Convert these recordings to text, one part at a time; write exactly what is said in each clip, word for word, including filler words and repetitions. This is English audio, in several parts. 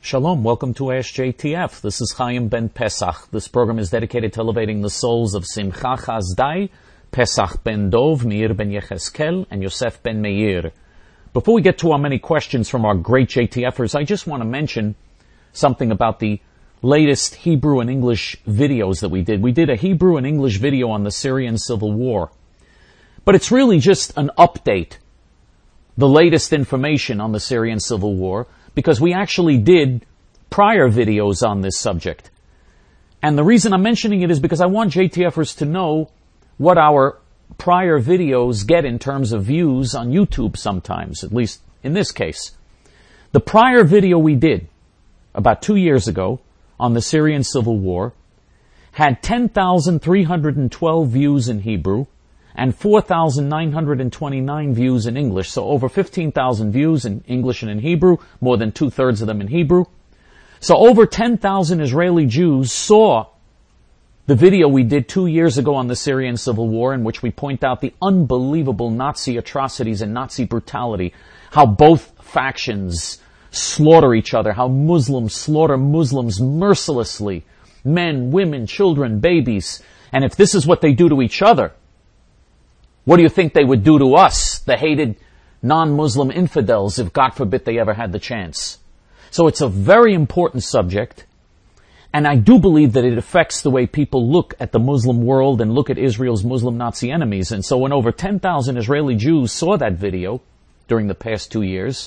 Shalom, welcome to Ask J T F. This is Chaim Ben Pesach. This program is dedicated to elevating the souls of Simcha Chazdai, Pesach Ben Dov, Meir Ben Yecheskel, and Yosef Ben Meir. Before we get to our many questions from our great JTFers, I just want to mention something about the latest Hebrew and English videos that we did. We did a Hebrew and English video on the Syrian Civil War. But it's really just an update, the latest information on the Syrian Civil War, because we actually did prior videos on this subject. And the reason I'm mentioning it is because I want JTFers to know what our prior videos get in terms of views on YouTube sometimes, at least in this case. The prior video we did, about two years ago, on the Syrian Civil War, had ten thousand three hundred twelve views in Hebrew, and four thousand nine hundred twenty-nine views in English. So over fifteen thousand views in English and in Hebrew, more than two-thirds of them in Hebrew. So over ten thousand Israeli Jews saw the video we did two years ago on the Syrian Civil War, in which we point out the unbelievable Nazi atrocities and Nazi brutality, how both factions slaughter each other, how Muslims slaughter Muslims mercilessly, men, women, children, babies. And if this is what they do to each other, what do you think they would do to us, the hated non-Muslim infidels, if God forbid they ever had the chance? So it's a very important subject, and I do believe that it affects the way people look at the Muslim world and look at Israel's Muslim Nazi enemies. And so when over ten thousand Israeli Jews saw that video during the past two years,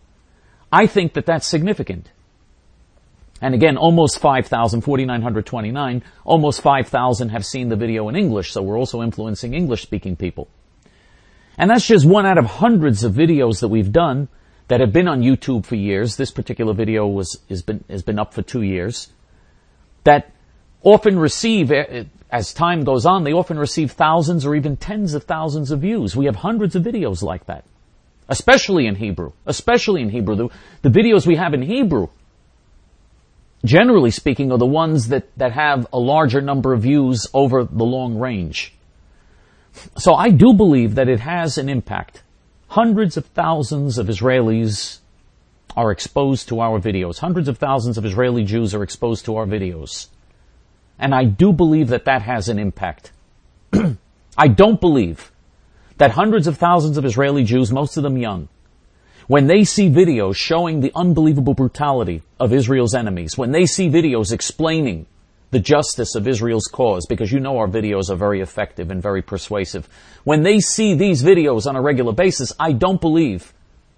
I think that that's significant. And again, almost five thousand, four thousand nine hundred twenty-nine, almost five thousand have seen the video in English, so we're also influencing English-speaking people. And that's just one out of hundreds of videos that we've done that have been on YouTube for years. This particular video was has been has been up for two years. That often receive, as time goes on, they often receive thousands or even tens of thousands of views. We have hundreds of videos like that, especially in Hebrew. Especially in Hebrew. The, the videos we have in Hebrew, generally speaking, are the ones that, that have a larger number of views over the long range. So I do believe that it has an impact. Hundreds of thousands of Israelis are exposed to our videos. Hundreds of thousands of Israeli Jews are exposed to our videos. And I do believe that that has an impact. I don't believe that hundreds of thousands of Israeli Jews, most of them young, when they see videos showing the unbelievable brutality of Israel's enemies, when they see videos explaining the justice of Israel's cause, because you know our videos are very effective and very persuasive, when they see these videos on a regular basis, I don't believe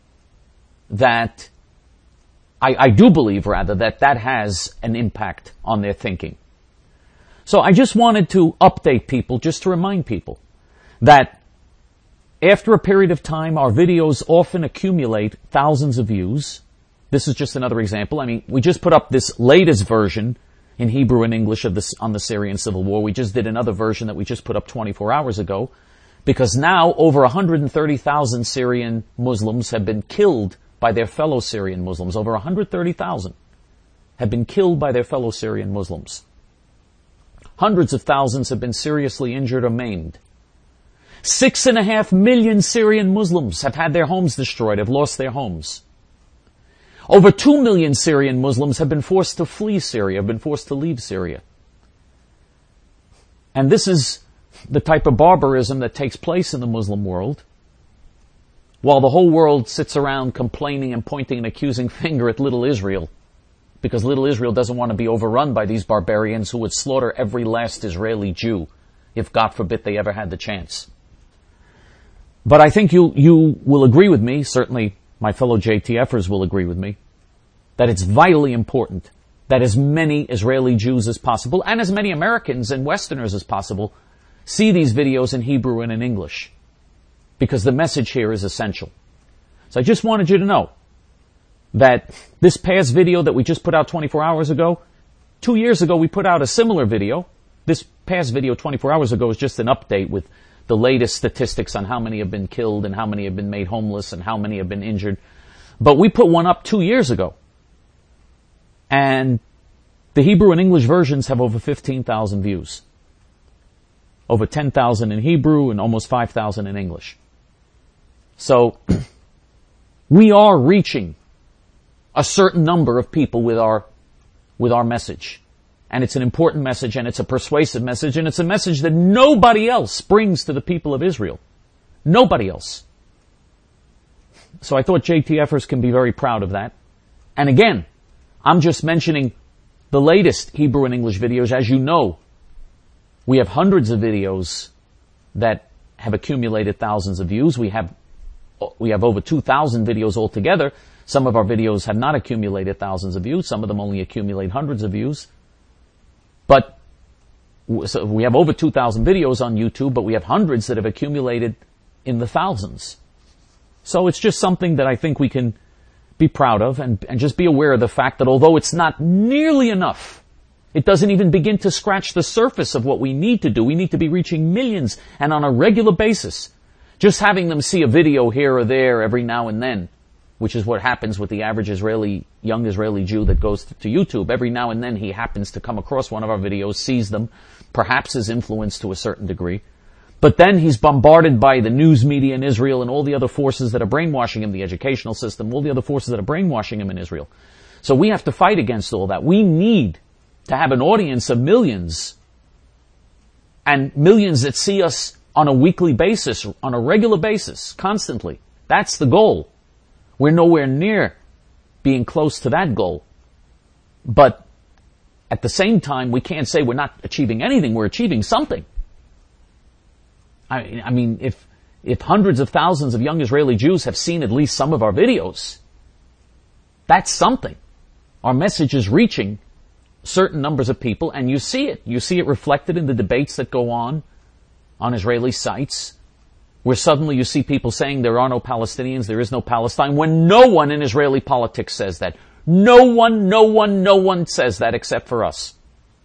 that, I, I do believe rather, that that has an impact on their thinking. So I just wanted to update people, just to remind people that after a period of time, our videos often accumulate thousands of views. This is just another example. I mean, we just put up this latest version in Hebrew and English of this on the Syrian Civil War. We just did another version that we just put up twenty-four hours ago, because now over one hundred thirty thousand Syrian Muslims have been killed by their fellow Syrian Muslims. Over one hundred thirty thousand have been killed by their fellow Syrian Muslims. Hundreds of thousands have been seriously injured or maimed. Six and a half million Syrian Muslims have had their homes destroyed, have lost their homes. Over two million Syrian Muslims have been forced to flee Syria, have been forced to leave Syria. And this is the type of barbarism that takes place in the Muslim world, while the whole world sits around complaining and pointing an accusing finger at little Israel, because little Israel doesn't want to be overrun by these barbarians who would slaughter every last Israeli Jew, if God forbid they ever had the chance. But I think you you will agree with me, certainly my fellow JTFers will agree with me, that it's vitally important that as many Israeli Jews as possible, and as many Americans and Westerners as possible, see these videos in Hebrew and in English, because the message here is essential. So I just wanted you to know that this past video that we just put out twenty-four hours ago, two years ago we put out a similar video. This past video twenty-four hours ago is just an update with the latest statistics on how many have been killed and how many have been made homeless and how many have been injured. But we put one up two years ago. And the Hebrew and English versions have over fifteen thousand views. Over ten thousand in Hebrew and almost five thousand in English. So, we are reaching a certain number of people with our, with our message. And it's an important message, and it's a persuasive message, and it's a message that nobody else brings to the people of Israel. Nobody else. So I thought JTFers can be very proud of that. And again, I'm just mentioning the latest Hebrew and English videos. As you know, we have hundreds of videos that have accumulated thousands of views. We have, we have over two thousand videos altogether. Some of our videos have not accumulated thousands of views. Some of them only accumulate hundreds of views. But so we have over two thousand videos on YouTube, but we have hundreds that have accumulated in the thousands. So it's just something that I think we can be proud of, and, and just be aware of the fact that although it's not nearly enough, it doesn't even begin to scratch the surface of what we need to do. We need to be reaching millions, and on a regular basis. Just having them see a video here or there every now and then, which is what happens with the average Israeli, young Israeli Jew that goes to, to YouTube. Every now and then he happens to come across one of our videos, sees them, perhaps is influenced to a certain degree. But then he's bombarded by the news media in Israel and all the other forces that are brainwashing him, the educational system, all the other forces that are brainwashing him in Israel. So we have to fight against all that. We need to have an audience of millions, and millions that see us on a weekly basis, on a regular basis, constantly. That's the goal. We're nowhere near being close to that goal. But at the same time, we can't say we're not achieving anything. We're achieving something. I, I mean, if, if hundreds of thousands of young Israeli Jews have seen at least some of our videos, that's something. Our message is reaching certain numbers of people, and you see it. You see it reflected in the debates that go on on Israeli sites, where suddenly you see people saying there are no Palestinians, there is no Palestine, when no one in Israeli politics says that. No one, no one, no one says that except for us.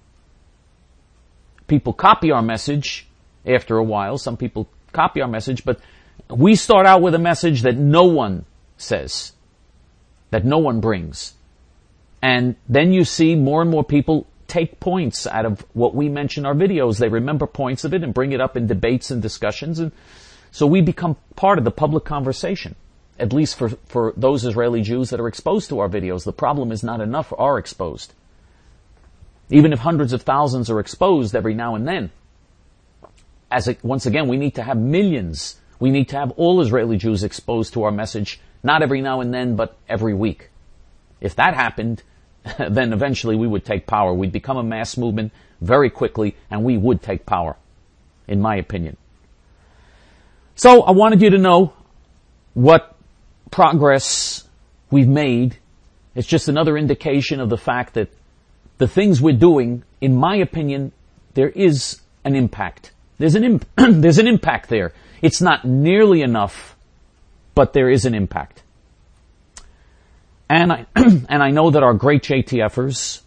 People copy our message after a while. Some people copy our message, but we start out with a message that no one says, that no one brings. And then you see more and more people take points out of what we mention in our videos. They remember points of it and bring it up in debates and discussions. And so we become part of the public conversation, at least for, for those Israeli Jews that are exposed to our videos. The problem is not enough are exposed. Even if hundreds of thousands are exposed every now and then, as a, once again, we need to have millions. We need to have all Israeli Jews exposed to our message, not every now and then, but every week. If that happened, then eventually we would take power. We'd become a mass movement very quickly, and we would take power, in my opinion. So I wanted you to know what progress we've made. It's just another indication of the fact that the things we're doing, in my opinion, there is an impact. There's an imp- there's an impact there. It's not nearly enough, but there is an impact. And I and I know that our great JTFers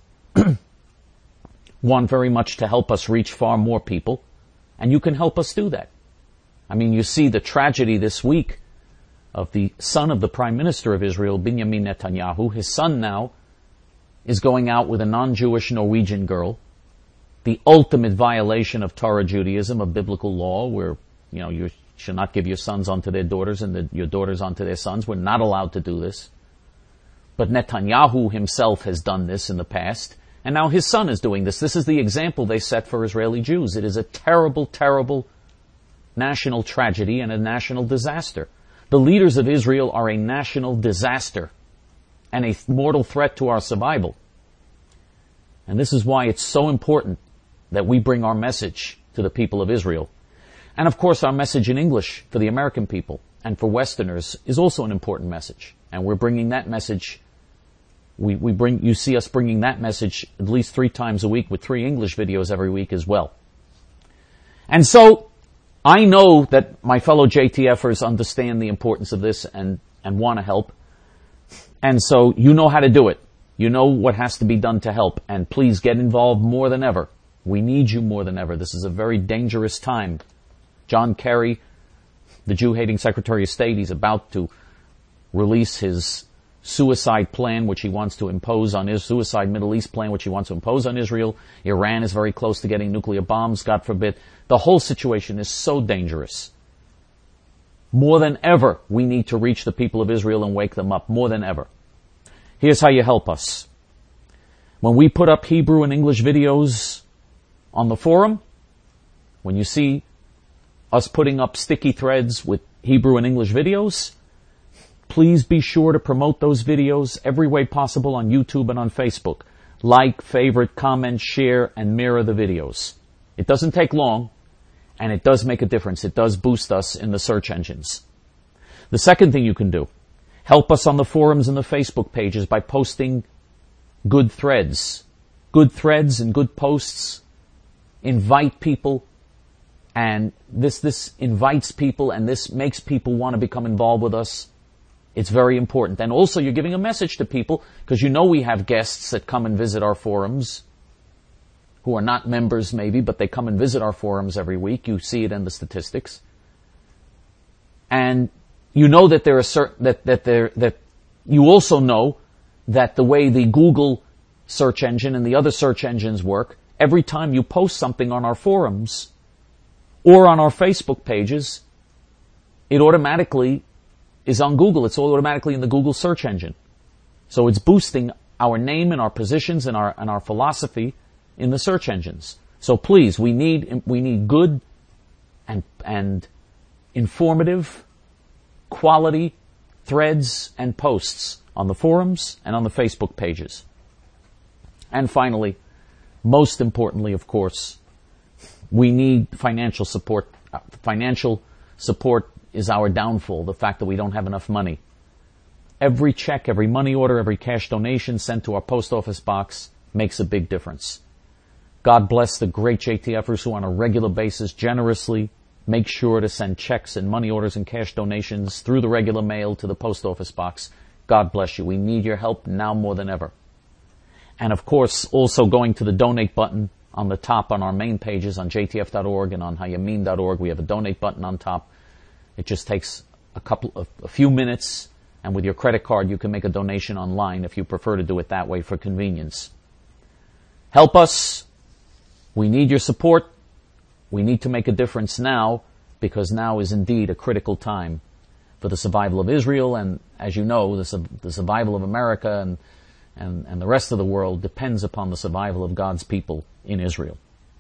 want very much to help us reach far more people, and you can help us do that. I mean, you see the tragedy this week of the son of the Prime Minister of Israel, Benjamin Netanyahu. His son now is going out with a non-Jewish Norwegian girl. The ultimate violation of Torah Judaism, of biblical law, where, you know, you should not give your sons onto their daughters and the, your daughters onto their sons. We're not allowed to do this. But Netanyahu himself has done this in the past, and now his son is doing this. This is the example they set for Israeli Jews. It is a terrible, terrible national tragedy and a national disaster. The leaders of Israel are a national disaster and a mortal threat to our survival. And this is why it's so important that we bring our message to the people of Israel. And of course, our message in English for the American people and for Westerners is also an important message. And we're bringing that message, we, we bring, you see us bringing that message at least three times a week with three English videos every week as well. And so, I know that my fellow JTFers understand the importance of this and, and want to help. And so, you know how to do it. You know what has to be done to help. And please get involved more than ever. We need you more than ever. This is a very dangerous time. John Kerry, the Jew-hating Secretary of State, he's about to release his suicide plan, which he wants to impose on his suicide Middle East plan, which he wants to impose on Israel. Iran is very close to getting nuclear bombs, God forbid. The whole situation is so dangerous. More than ever, we need to reach the people of Israel and wake them up. More than ever. Here's how you help us. When we put up Hebrew and English videos on the forum, when you see us putting up sticky threads with Hebrew and English videos, please be sure to promote those videos every way possible on YouTube and on Facebook. Like, favorite, comment, share, and mirror the videos. It doesn't take long, and it does make a difference. It does boost us in the search engines. The second thing you can do, help us on the forums and the Facebook pages by posting good threads. Good threads and good posts invite people, and this, this invites people, and this makes people want to become involved with us. It's very important. And also you're giving a message to people, because you know we have guests that come and visit our forums, who are not members maybe, but they come and visit our forums every week. You see it in the statistics. And you know that there are certain, that, that there, that you also know that the way the Google search engine and the other search engines work, every time you post something on our forums or on our Facebook pages, it automatically is on Google. It's all automatically in the Google search engine. So it's boosting our name and our positions and our, and our philosophy in the search engines. So please, we need, we need good and, and informative, quality threads and posts on the forums and on the Facebook pages. And finally, most importantly, of course, we need financial support. Uh, financial support is our downfall, the fact that we don't have enough money. Every check, every money order, every cash donation sent to our post office box makes a big difference. God bless the great J T Fers who on a regular basis generously make sure to send checks and money orders and cash donations through the regular mail to the post office box. God bless you. We need your help now more than ever. And of course, also going to the donate button on the top on our main pages on J T F dot org and on Hayamin dot org. We have a donate button on top. It just takes a couple of, a few minutes, and with your credit card you can make a donation online if you prefer to do it that way for convenience. Help us. We need your support. We need to make a difference now, because now is indeed a critical time for the survival of Israel, and as you know, the, the survival of America and, and, and the rest of the world depends upon the survival of God's people in Israel.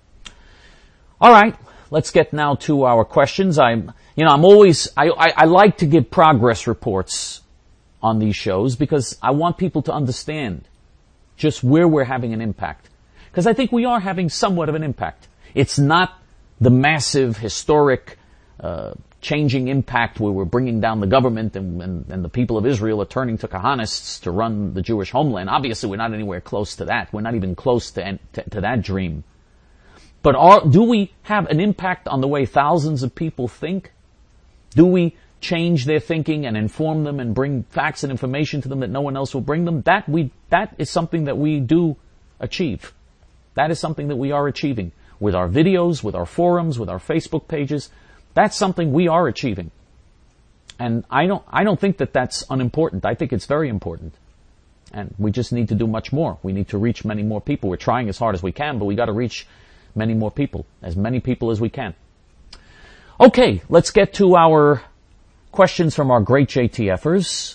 All right, let's get now to our questions. I'm, you know, I'm always, I, I, I like to give progress reports on these shows because I want people to understand just where we're having an impact. Because I think we are having somewhat of an impact. It's not the massive, historic, uh, changing impact where we're bringing down the government and, and, and the people of Israel are turning to Kahanists to run the Jewish homeland. Obviously, we're not anywhere close to that. We're not even close to, to, to that dream. But are, do we have an impact on the way thousands of people think? Do we change their thinking and inform them and bring facts and information to them that no one else will bring them? That we, that is something that we do achieve. That is something that we are achieving with our videos, with our forums, with our Facebook pages. That's something we are achieving. And I don't, I don't think that that's unimportant. I think it's very important. And we just need to do much more. We need to reach many more people. We're trying as hard as we can, but we got to reach many more people, as many people as we can. Okay, let's get to our questions from our great J T Fers.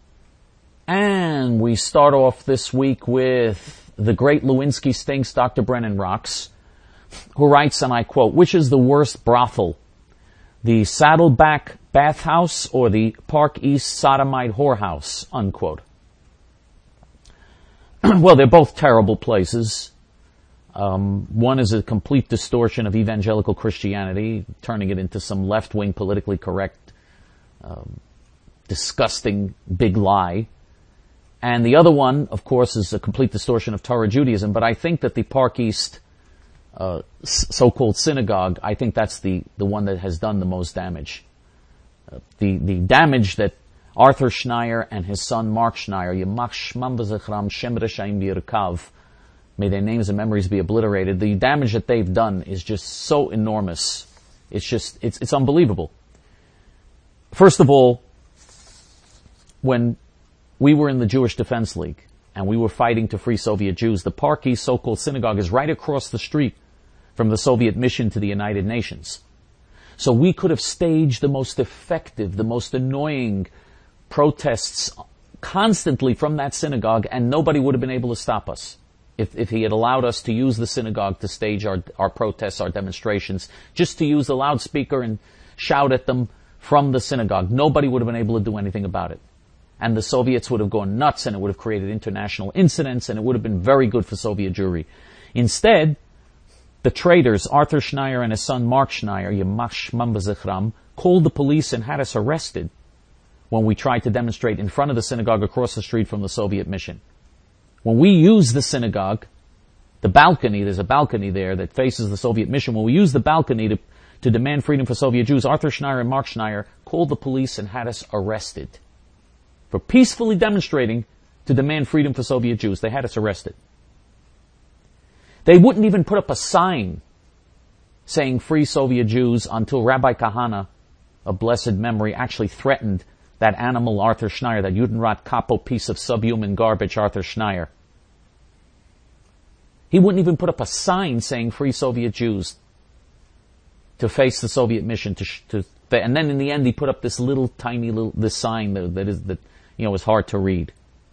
And we start off this week with the great Lewinsky Stinks, Doctor Brennan Rocks, who writes, and I quote, "Which is the worst brothel, the Saddleback Bathhouse or the Park East Sodomite Whorehouse?" Unquote. Well, they're both terrible places. Um, one is a complete distortion of evangelical Christianity, turning it into some left-wing, politically correct, um, disgusting big lie. And the other one, of course, is a complete distortion of Torah Judaism. But I think that the Park East uh, so-called synagogue, I think that's the, the one that has done the most damage. Uh, the, the damage that Arthur Schneier and his son Mark Schneier, Yemach Shmam V'Zechram Shem Reshaim B'Yirkav, may their names and memories be obliterated. The damage that they've done is just so enormous. It's just, it's, it's unbelievable. First of all, when we were in the Jewish Defense League and we were fighting to free Soviet Jews, the Park East so-called synagogue is right across the street from the Soviet mission to the United Nations. So we could have staged the most effective, the most annoying protests constantly from that synagogue, and nobody would have been able to stop us. If, if he had allowed us to use the synagogue to stage our, our protests, our demonstrations, just to use the loudspeaker and shout at them from the synagogue, nobody would have been able to do anything about it. And the Soviets would have gone nuts, and it would have created international incidents, and it would have been very good for Soviet Jewry. Instead, the traitors, Arthur Schneier and his son Mark Schneier, Yemach Shmam B'Zichram, called the police and had us arrested when we tried to demonstrate in front of the synagogue across the street from the Soviet mission. When we use the synagogue, the balcony, there's a balcony there that faces the Soviet mission. When we use the balcony to, to demand freedom for Soviet Jews, Arthur Schneier and Mark Schneier called the police and had us arrested for peacefully demonstrating to demand freedom for Soviet Jews. They had us arrested. They wouldn't even put up a sign saying free Soviet Jews until Rabbi Kahana, of blessed memory, actually threatened that animal Arthur Schneier, that Judenrat capo piece of subhuman garbage Arthur Schneier. He wouldn't even put up a sign saying free Soviet Jews to face the Soviet mission. To, to and then in the end he put up this little tiny little this sign that, that is that you know is hard to read.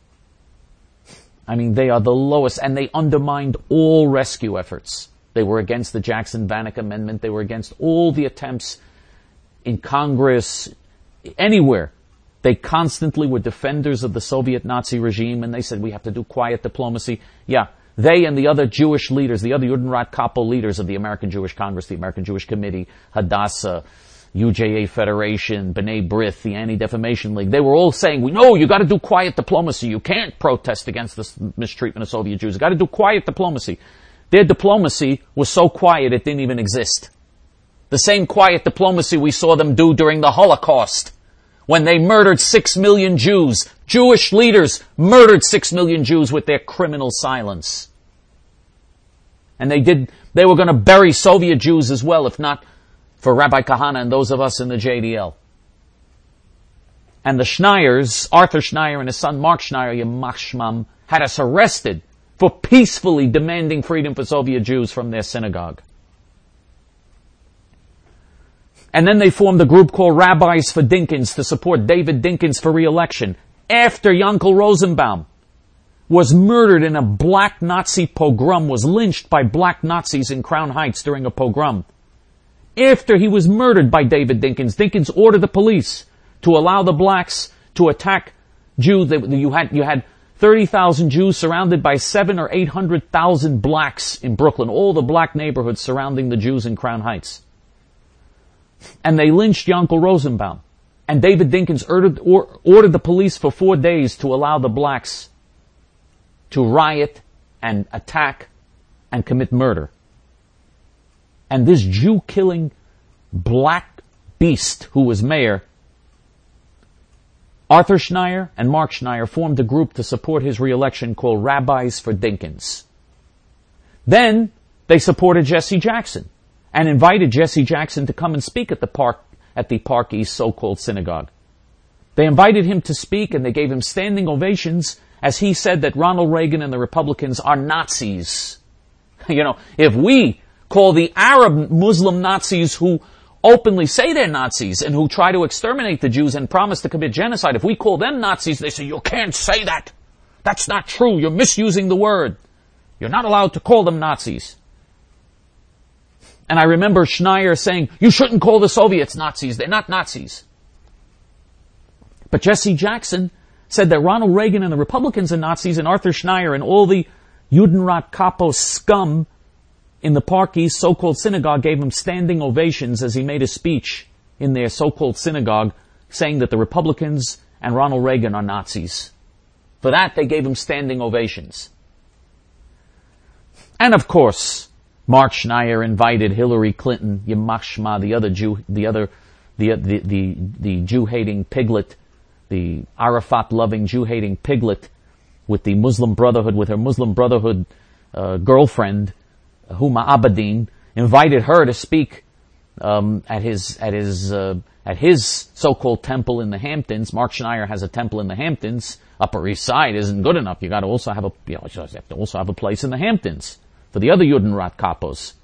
I mean, they are the lowest, and they undermined all rescue efforts. They were against the Jackson-Vanik Amendment. They were against all the attempts in Congress, anywhere. They constantly were defenders of the Soviet Nazi regime, and they said, we have to do quiet diplomacy. Yeah, they and the other Jewish leaders, the other Judenrat capo leaders of the American Jewish Congress, the American Jewish Committee, Hadassah, U J A Federation, B'nai B'rith, the Anti-Defamation League, they were all saying, we know you got to do quiet diplomacy. You can't protest against this mistreatment of Soviet Jews. You got to do quiet diplomacy. Their diplomacy was so quiet it didn't even exist. The same quiet diplomacy we saw them do during the Holocaust, when they murdered six million Jews. Jewish leaders murdered six million Jews with their criminal silence. And they did, they were going to bury Soviet Jews as well, if not for Rabbi Kahana and those of us in the J D L. And the Schneiers, Arthur Schneier and his son Mark Schneier, Yemach Shmam, had us arrested for peacefully demanding freedom for Soviet Jews from their synagogue. And then they formed a group called Rabbis for Dinkins to support David Dinkins for re-election after Yankel Rosenbaum was murdered in a black Nazi pogrom, was lynched by black Nazis in Crown Heights during a pogrom. After he was murdered by David Dinkins, Dinkins ordered the police to allow the blacks to attack Jews. You had, you had thirty thousand Jews surrounded by seven or eight hundred thousand blacks in Brooklyn, all the black neighborhoods surrounding the Jews in Crown Heights. And they lynched Yankel Rosenbaum. And David Dinkins ordered, or, ordered the police for four days to allow the blacks to riot and attack and commit murder. And this Jew-killing black beast who was mayor, Arthur Schneier and Mark Schneier, formed a group to support his re-election called Rabbis for Dinkins. Then they supported Jesse Jackson and invited Jesse Jackson to come and speak at the park, at the Park East so-called synagogue. They invited him to speak, and they gave him standing ovations as he said that Ronald Reagan and the Republicans are Nazis. You know, if we call the Arab Muslim Nazis who openly say they're Nazis and who try to exterminate the Jews and promise to commit genocide, if we call them Nazis, they say, you can't say that. That's not true. You're misusing the word. You're not allowed to call them Nazis. And I remember Schneier saying, you shouldn't call the Soviets Nazis. They're not Nazis. But Jesse Jackson said that Ronald Reagan and the Republicans are Nazis, and Arthur Schneier and all the Judenrat capo scum in the Park East so-called synagogue gave him standing ovations as he made a speech in their so-called synagogue saying that the Republicans and Ronald Reagan are Nazis. For that, they gave him standing ovations. And of course, Mark Schneier invited Hillary Clinton, Yemach Shma, the other Jew, the other, the the the, the Jew-hating piglet, the Arafat-loving Jew-hating piglet, with the Muslim Brotherhood, with her Muslim Brotherhood uh, girlfriend, Huma Abedin, invited her to speak um, at his at his uh, at his so-called temple in the Hamptons. Mark Schneier has a temple in the Hamptons. Upper East Side isn't good enough. You got to also have a you know, you have to also have a place in the Hamptons for the other Judenrat capos.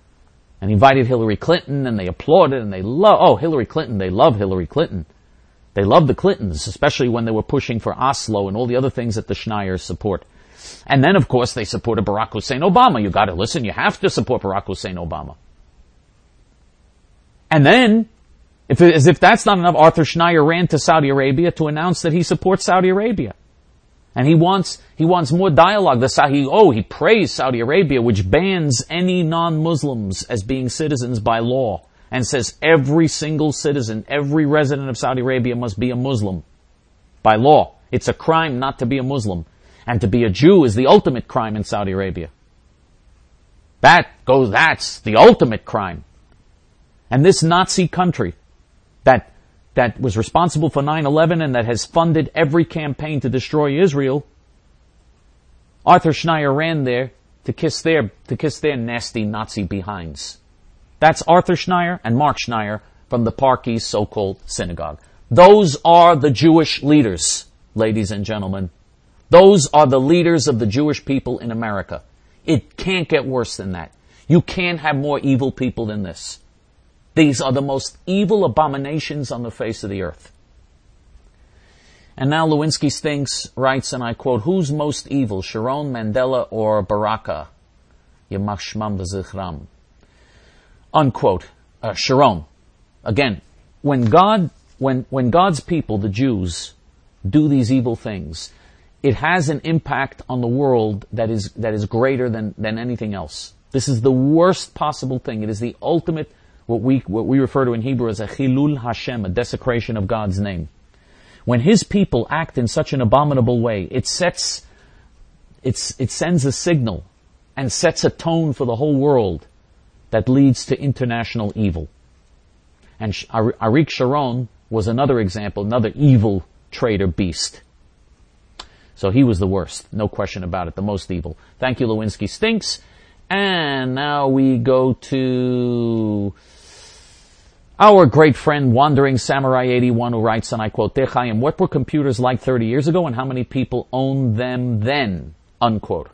And he invited Hillary Clinton, and they applauded, and they love, oh, Hillary Clinton, they love Hillary Clinton. They love the Clintons, especially when they were pushing for Oslo and all the other things that the Schneiers support. And then, of course, they supported Barack Hussein Obama. You got to listen. You have to support Barack Hussein Obama. And then, if it, as if that's not enough, Arthur Schneier ran to Saudi Arabia to announce that he supports Saudi Arabia. And he wants, he wants more dialogue. The Saudi, oh, he praised Saudi Arabia, which bans any non-Muslims as being citizens by law, and says every single citizen, every resident of Saudi Arabia must be a Muslim by law. It's a crime not to be a Muslim. And to be a Jew is the ultimate crime in Saudi Arabia. That goes, that's the ultimate crime. And this Nazi country that that was responsible for nine eleven and that has funded every campaign to destroy Israel, Arthur Schneier ran there to kiss their to kiss their nasty Nazi behinds. That's Arthur Schneier and Mark Schneier from the Park East so-called synagogue. Those are the Jewish leaders, ladies and gentlemen. Those are the leaders of the Jewish people in America. It can't get worse than that. You can't have more evil people than this. These are the most evil abominations on the face of the earth. And now Lewinsky Stinks writes, and I quote, "Who's most evil, Sharon, Mandela, or Baraka? Yamach shmam v'zichram." Unquote. Uh, Sharon. Again, when God, when, when God's people, the Jews, do these evil things, it has an impact on the world that is, that is greater than, than anything else. This is the worst possible thing. It is the ultimate, what we, what we refer to in Hebrew as a chilul Hashem, a desecration of God's name. When His people act in such an abominable way, it sets, it's, it sends a signal and sets a tone for the whole world that leads to international evil. And Arik Sharon was another example, another evil traitor beast. So he was the worst, no question about it, the most evil. Thank you, Lewinsky Stinks. And now we go to our great friend, Wandering Samurai eighty-one, who writes, and I quote, "Chaim, what were computers like thirty years ago, and how many people owned them then?" Unquote.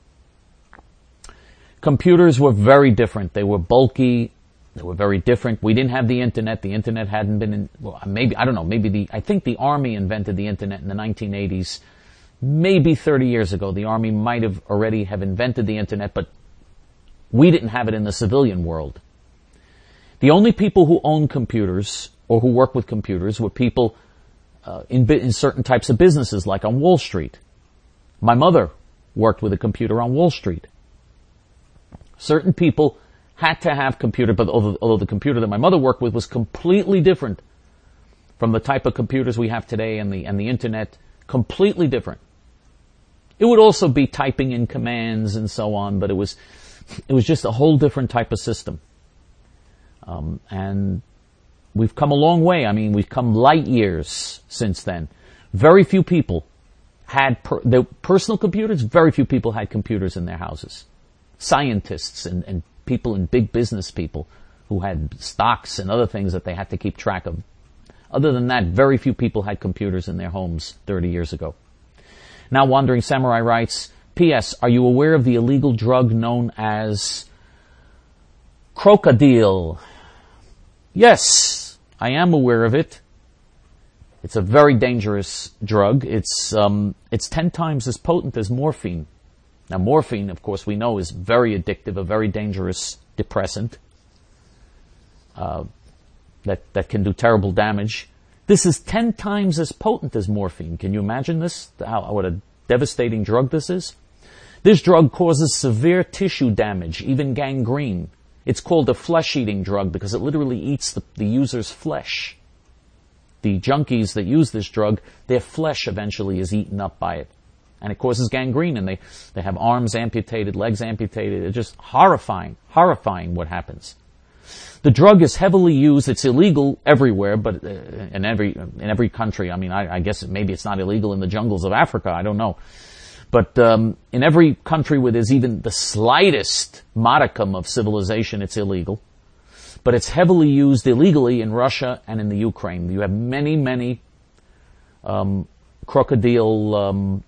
Computers were very different. They were bulky. They were very different. We didn't have the internet. The internet hadn't been in, well, maybe, I don't know, maybe the, I think the Army invented the internet in the nineteen eighties. Maybe thirty years ago. The Army might have already have invented the internet, but we didn't have it in the civilian world. The only people who owned computers or who worked with computers were people uh, in, in certain types of businesses, like on Wall Street. My mother worked with a computer on Wall Street. Certain people had to have computer, but although, although the computer that my mother worked with was completely different from the type of computers we have today and the and the internet, completely different. It would also be typing in commands and so on, but it was it was just a whole different type of system. Um, and we've come a long way. I mean, we've come light years since then. Very few people had per, the personal computers. Very few people had computers in their houses. Scientists and, and people in big business people who had stocks and other things that they had to keep track of. Other than that, very few people had computers in their homes thirty years ago. Now Wandering Samurai writes, P S. Are you aware of the illegal drug known as crocodile? Yes, I am aware of it. It's a very dangerous drug. It's um, it's ten times as potent as morphine. Now morphine, of course, we know is very addictive, a very dangerous depressant uh, that that can do terrible damage. This is ten times as potent as morphine. Can you imagine this? How, what a devastating drug this is? This drug causes severe tissue damage, even gangrene. It's called a flesh-eating drug because it literally eats the, the user's flesh. The junkies that use this drug, their flesh eventually is eaten up by it. And it causes gangrene, and they, they have arms amputated, legs amputated. It's just horrifying, horrifying what happens. The drug is heavily used. It's illegal everywhere, but uh, in every in every country. I mean, I, I guess maybe it's not illegal in the jungles of Africa. I don't know. But um, in every country where there's even the slightest modicum of civilization, it's illegal. But it's heavily used illegally in Russia and in the Ukraine. You have many, many um, crocodile um,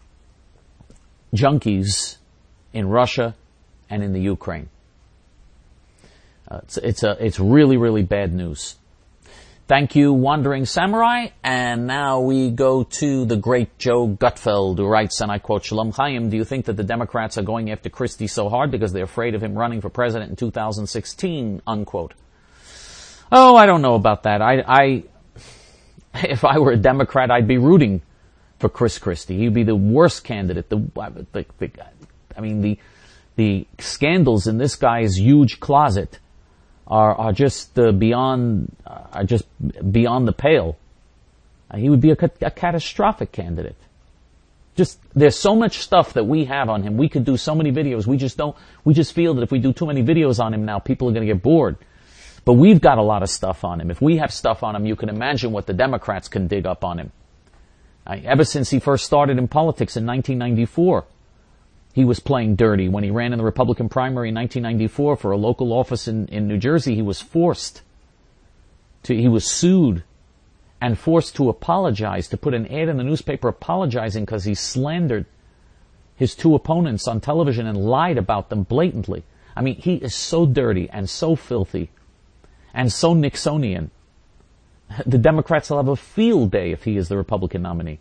junkies in Russia and in the Ukraine. Uh, it's it's a it's really really bad news. Thank you, Wandering Samurai. And now we go to the great Joe Gutfeld, who writes, and I quote, Shalom Chaim, do you think that the Democrats are going after Christie so hard because they're afraid of him running for president in two thousand sixteen, unquote? Oh, I don't know about that. I, I, if I were a Democrat, I'd be rooting for Chris Christie. He'd be the worst candidate. The, the, the I mean, the, the scandals in this guy's huge closet are, are just uh, beyond, uh, are just beyond the pale. Uh, he would be a, a catastrophic candidate. Just, there's so much stuff that we have on him. We could do so many videos. We just don't, we just feel that if we do too many videos on him now, people are going to get bored. But we've got a lot of stuff on him. If we have stuff on him, you can imagine what the Democrats can dig up on him. Uh, ever since he first started in politics in nineteen ninety-four, he was playing dirty. When he ran in the Republican primary in nineteen ninety-four for a local office in, in New Jersey, he was forced to, he was sued and forced to apologize, to put an ad in the newspaper apologizing because he slandered his two opponents on television and lied about them blatantly. I mean, he is so dirty and so filthy and so Nixonian. The Democrats will have a field day if he is the Republican nominee.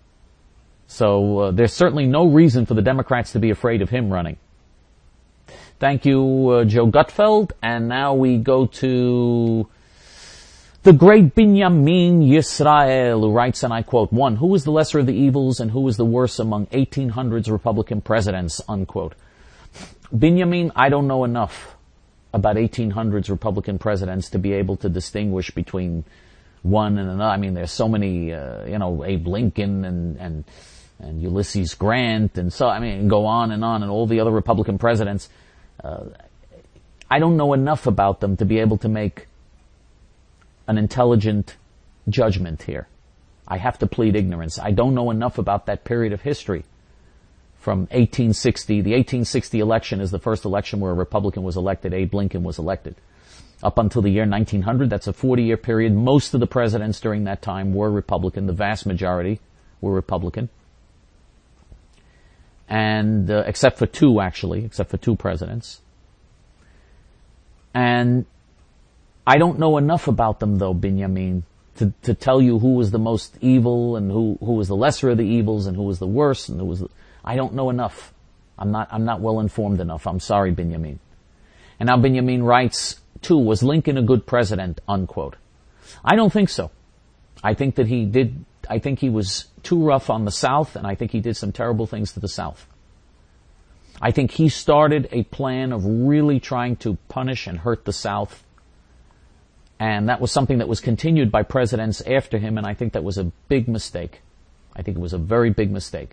So uh, there's certainly no reason for the Democrats to be afraid of him running. Thank you, uh, Joe Gutfeld. And now we go to the great Binyamin Yisrael, who writes, and I quote, one, who is the lesser of the evils and who is the worse among eighteen hundreds Republican presidents, unquote. Binyamin, I don't know enough about eighteen hundreds Republican presidents to be able to distinguish between one and another. I mean, there's so many, uh, you know, Abe Lincoln and, and, and Ulysses Grant, and so, I mean, go on and on, and all the other Republican presidents. Uh, I don't know enough about them to be able to make an intelligent judgment here. I have to plead ignorance. I don't know enough about that period of history from eighteen sixty. The eighteen sixty election is the first election where a Republican was elected. Abe Lincoln was elected. Up until the year nineteen hundred, that's a forty-year period. Most of the presidents during that time were Republican. The vast majority were Republican. And, uh, except for two, actually, except for two presidents. And I don't know enough about them, though, Binyamin, to, to tell you who was the most evil and who, who was the lesser of the evils and who was the worst and who was the, I don't know enough. I'm not, I'm not well informed enough. I'm sorry, Binyamin. And now Binyamin writes, two, was Lincoln a good president, unquote. I don't think so. I think that he did, I think he was too rough on the South, and I think he did some terrible things to the South. I think he started a plan of really trying to punish and hurt the South, and that was something that was continued by presidents after him, and I think that was a big mistake. I think it was a very big mistake.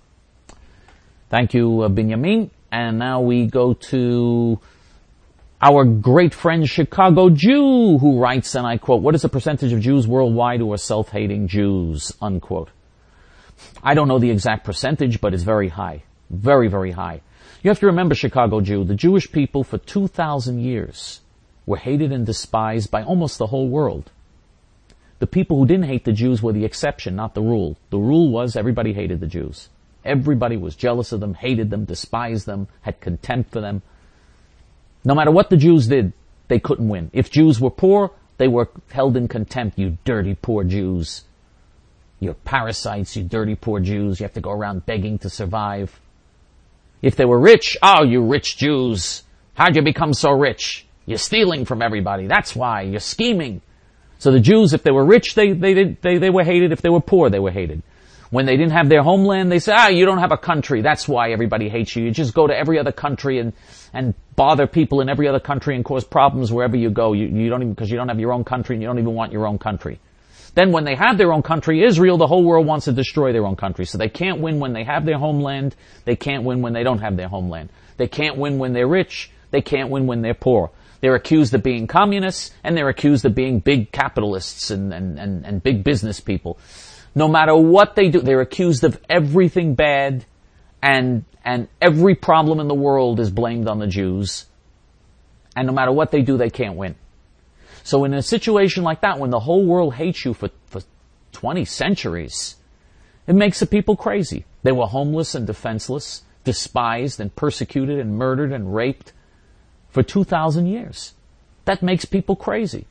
Thank you, uh, Binyamin. And now we go to our great friend Chicago Jew, who writes, and I quote, what is the percentage of Jews worldwide who are self-hating Jews, unquote. I don't know the exact percentage, but it's very high. Very, very high. You have to remember, Chicago Jew, the Jewish people for two thousand years were hated and despised by almost the whole world. The people who didn't hate the Jews were the exception, not the rule. The rule was everybody hated the Jews. Everybody was jealous of them, hated them, despised them, had contempt for them. No matter what the Jews did, they couldn't win. If Jews were poor, they were held in contempt. You dirty poor Jews. You're parasites, you dirty poor Jews. You have to go around begging to survive. If they were rich, oh, you rich Jews. How'd you become so rich? You're stealing from everybody. That's why. You're scheming. So the Jews, if they were rich, they, they, did, they, they were hated. If they were poor, they were hated. When they didn't have their homeland, they said, ah, you don't have a country. That's why everybody hates you. You just go to every other country and, and bother people in every other country and cause problems wherever you go. You, you don't even, because you don't have your own country and you don't even want your own country. Then when they have their own country, Israel, the whole world wants to destroy their own country. So they can't win when they have their homeland. They can't win when they don't have their homeland. They can't win when they're rich. They can't win when they're poor. They're accused of being communists, and they're accused of being big capitalists and, and, and, and big business people. No matter what they do, they're accused of everything bad, and, and every problem in the world is blamed on the Jews. And no matter what they do, they can't win. So in a situation like that, when the whole world hates you for, for twenty centuries, it makes the people crazy. They were homeless and defenseless, despised and persecuted and murdered and raped for two thousand years. That makes people crazy.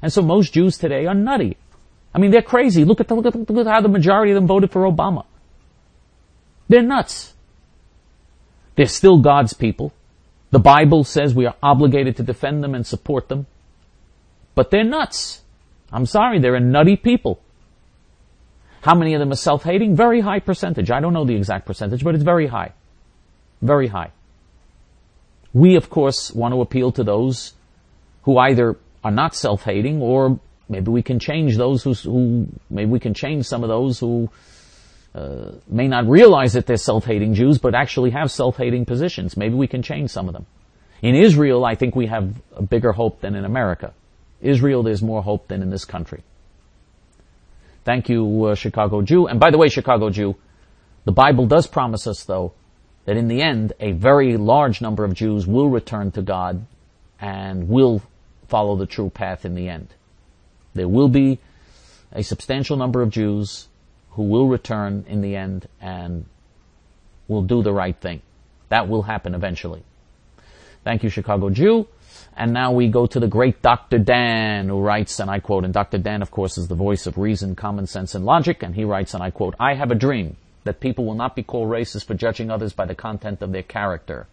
And so most Jews today are nutty. I mean, they're crazy. Look at, the, look at, the, look at how the majority of them voted for Obama. They're nuts. They're still God's people. The Bible says we are obligated to defend them and support them. But they're nuts. I'm sorry, they're a nutty people. How many of them are self-hating? Very high percentage. I don't know the exact percentage, but it's very high. Very high. We, of course, want to appeal to those who either are not self-hating, or maybe we can change those who, who maybe we can change some of those who uh, may not realize that they're self-hating Jews, but actually have self-hating positions. Maybe we can change some of them. In Israel, I think we have a bigger hope than in America. Israel, there's more hope than in this country. Thank you, uh, Chicago Jew. And by the way, Chicago Jew, the Bible does promise us, though, that in the end, a very large number of Jews will return to God and will follow the true path in the end. There will be a substantial number of Jews who will return in the end and will do the right thing. That will happen eventually. Thank you, Chicago Jew. And now we go to the great Doctor Dan, who writes, and I quote, and Doctor Dan, of course, is the voice of reason, common sense, and logic, and he writes, and I quote, I have a dream that people will not be called racist for judging others by the content of their character.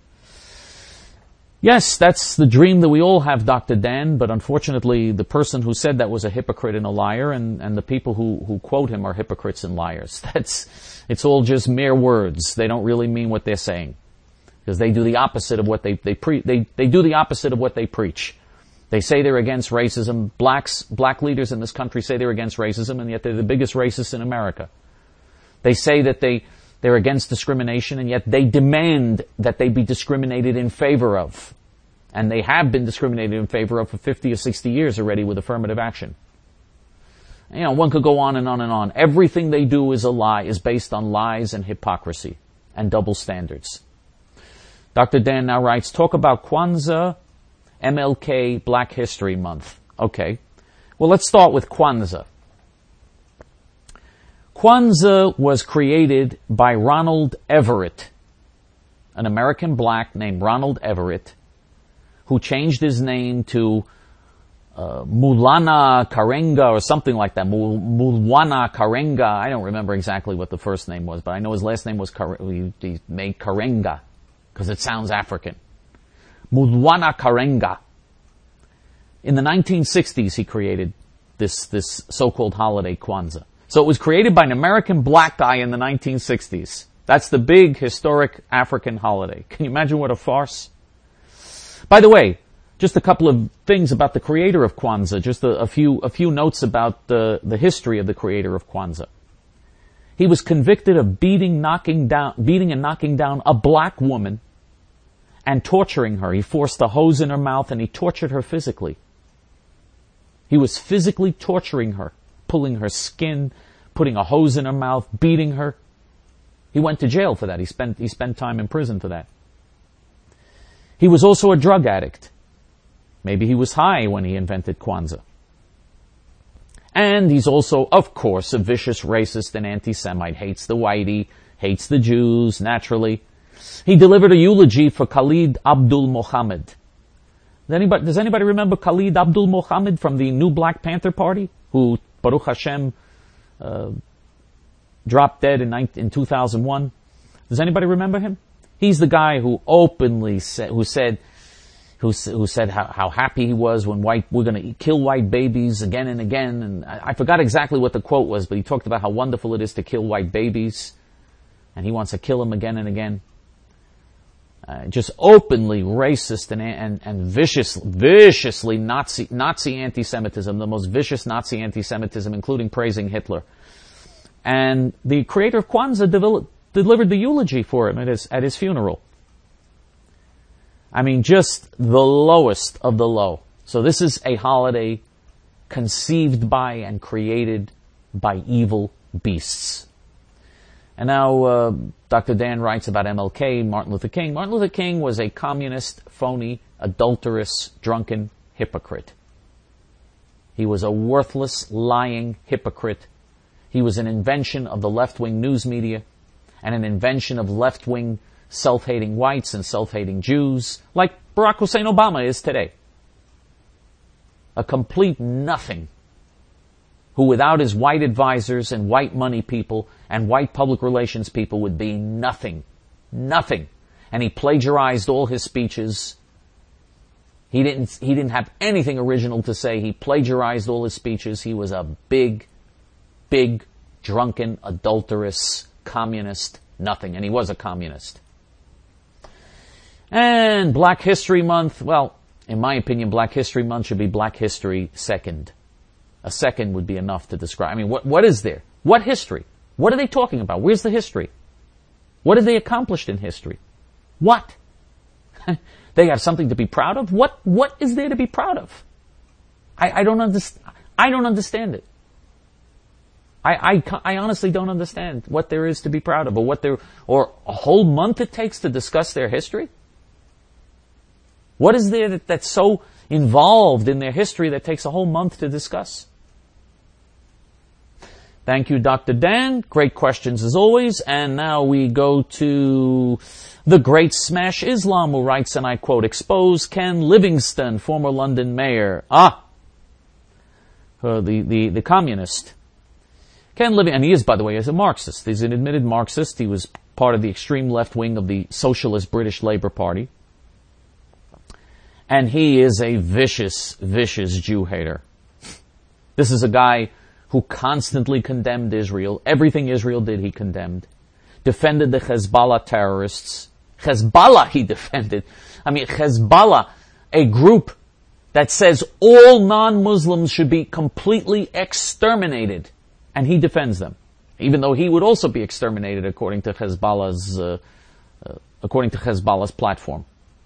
Yes, that's the dream that we all have, Doctor Dan, but unfortunately the person who said that was a hypocrite and a liar, and, and the people who, who quote him are hypocrites and liars. That's, it's all just mere words. They don't really mean what they're saying. Because they do the opposite of what they, they pre, they, they do the opposite of what they preach. They say they're against racism. Blacks, black leaders in this country say they're against racism, and yet they're the biggest racists in America. They say that they, they're against discrimination, and yet they demand that they be discriminated in favor of. And they have been discriminated in favor of for fifty or sixty years already with affirmative action. You know, one could go on and on and on. Everything they do is a lie, is based on lies and hypocrisy and double standards. Doctor Dan now writes, talk about Kwanzaa, M L K, Black History Month. Okay. Well, let's start with Kwanzaa. Kwanzaa was created by Ronald Everett, an American black named Ronald Everett, who changed his name to uh, Mulana Karenga or something like that. Mul- Mulwana Karenga. I don't remember exactly what the first name was, but I know his last name was Kar- he, he made Karenga because it sounds African. Mulwana Karenga. In the nineteen sixties, he created this this so-called holiday Kwanzaa. So it was created by an American black guy in the nineteen sixties. That's the big historic African holiday. Can you imagine what a farce? By the way, just a couple of things about the creator of Kwanzaa, just a, a few a few notes about the, the history of the creator of Kwanzaa. He was convicted of beating, knocking down, beating and knocking down a black woman and torturing her. He forced a hose in her mouth and he tortured her physically. He was physically torturing her, pulling her skin, putting a hose in her mouth, beating her. He went to jail for that. He spent, he spent time in prison for that. He was also a drug addict. Maybe he was high when he invented Kwanzaa. And he's also, of course, a vicious racist and anti-Semite. Hates the whitey, hates the Jews, naturally. He delivered a eulogy for Khalid Abdul Mohammed. Does anybody, does anybody remember Khalid Abdul Mohammed from the New Black Panther Party, who, Baruch Hashem, uh, dropped dead in, in two thousand one? Does anybody remember him? He's the guy who openly said, who said, who, who said how, how happy he was when white, we're going to kill white babies again and again. And I, I forgot exactly what the quote was, but he talked about how wonderful it is to kill white babies. And he wants to kill them again and again. Uh, just openly racist and, and, and vicious, viciously Nazi, Nazi anti-Semitism, the most vicious Nazi anti-Semitism, including praising Hitler. And the creator of Kwanzaa developed, delivered the eulogy for him at his, at his funeral. I mean, just the lowest of the low. So this is a holiday conceived by and created by evil beasts. And now uh, Doctor Dan writes about M L K, Martin Luther King. Martin Luther King was a communist, phony, adulterous, drunken hypocrite. He was a worthless, lying hypocrite. He was an invention of the left-wing news media and an invention of left-wing self-hating whites and self-hating Jews, like Barack Hussein Obama is today. a complete nothing, who without his white advisors and white money people and white public relations people would be nothing. Nothing. And he plagiarized all his speeches. He didn't, he didn't have anything original to say. He plagiarized all his speeches. He was a big, big, drunken, adulterous, communist, nothing. And he was a communist. And Black History Month, well, in my opinion, Black History Month should be Black History Second. A second would be enough to describe. I mean, what, what is there? What history? What are they talking about? Where's the history? What have they accomplished in history? What? They have something to be proud of? What, what is there to be proud of? I, I don't understand. I don't understand it. I, I, I honestly don't understand what there is to be proud of, or what there, or a whole month it takes to discuss their history. What is there that, that's so involved in their history that takes a whole month to discuss? Thank you, Doctor Dan. Great questions as always. And now we go to the great Smash Islam, who writes, and I quote, expose Ken Livingstone, former London mayor. Ah! Uh, the, the, the communist. Ken Livingstone, and he is, by the way, is a Marxist. He's an admitted Marxist. He was part of the extreme left wing of the Socialist British Labour Party. And he is a vicious, vicious Jew hater. This is a guy who constantly condemned Israel. Everything Israel did, he condemned. Defended the Hezbollah terrorists. Hezbollah he defended. I mean, Hezbollah, a group that says all non-Muslims should be completely exterminated. And he defends them. Even though he would also be exterminated according to Hezbollah's, uh, uh, according to Hezbollah's platform.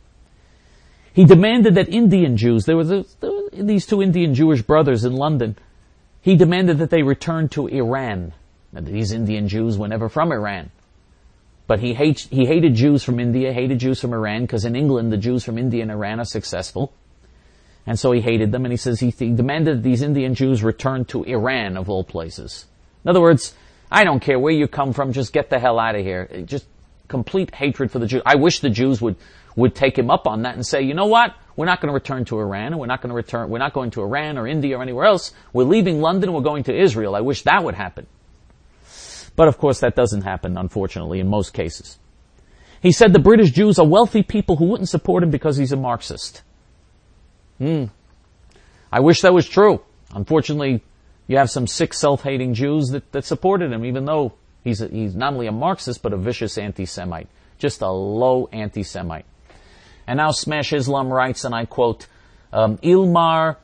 He demanded that Indian Jews, there was, a, there were these two Indian Jewish brothers in London, he demanded that they return to Iran. Now, these Indian Jews were never from Iran. But he, hates, he hated Jews from India, hated Jews from Iran, because in England the Jews from India and Iran are successful. And so he hated them, and he says he, he demanded that these Indian Jews return to Iran, of all places. In other words, I don't care where you come from, just get the hell out of here. Just complete hatred for the Jews. I wish the Jews would, would take him up on that and say, you know what? We're not going to return to Iran, and we're not going to return, we're not going to Iran or India or anywhere else. We're leaving London and we're going to Israel. I wish that would happen. But of course that doesn't happen, unfortunately, in most cases. He said the British Jews are wealthy people who wouldn't support him because he's a Marxist. Hmm. I wish that was true. Unfortunately, you have some sick, self-hating Jews that, that supported him, even though he's a, he's not only a Marxist, but a vicious anti-Semite. Just a low anti-Semite. And now Smash Islam writes, and I quote, um, Ilmar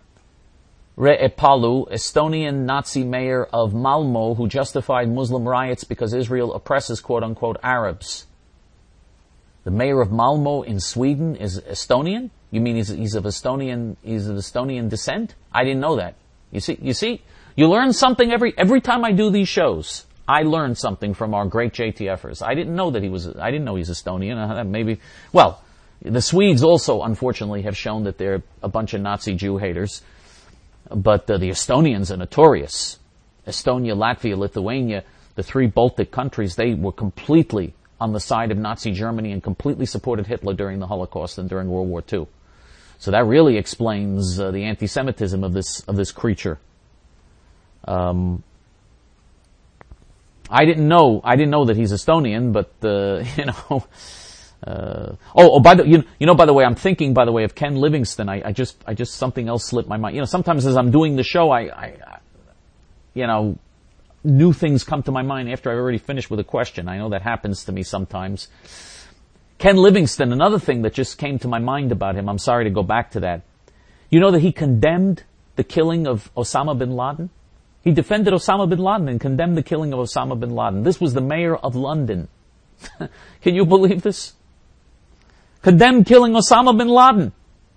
Reepalu, Estonian Nazi mayor of Malmo, who justified Muslim riots because Israel oppresses quote-unquote Arabs. The mayor of Malmo in Sweden is Estonian? You mean he's, he's of Estonian, he's of Estonian descent? I didn't know that. You see, you see, you learn something every, every time I do these shows. I learned something from our great J T Fers. I didn't know that he was, I didn't know he's Estonian. Uh, maybe, well, the Swedes also, unfortunately, have shown that they're a bunch of Nazi Jew haters. But uh, the Estonians are notorious. Estonia, Latvia, Lithuania, the three Baltic countries, they were completely on the side of Nazi Germany and completely supported Hitler during the Holocaust and during World War Two. So that really explains uh, the anti-Semitism of this of this creature. Um, I didn't know I didn't know that he's Estonian, but uh, you know. Uh, oh, oh, by the you, you know, by the way, I'm thinking, by the way, of Ken Livingstone. I, I just, I just something else slipped my mind. You know, sometimes as I'm doing the show, I, I, I, you know, new things come to my mind after I've already finished with a question. I know that happens to me sometimes. Ken Livingstone, another thing that just came to my mind about him. I'm sorry to go back to that. You know that he condemned the killing of Osama bin Laden. He defended Osama bin Laden and condemned the killing of Osama bin Laden. This was the mayor of London. Can you believe this? Condemned killing Osama bin Laden.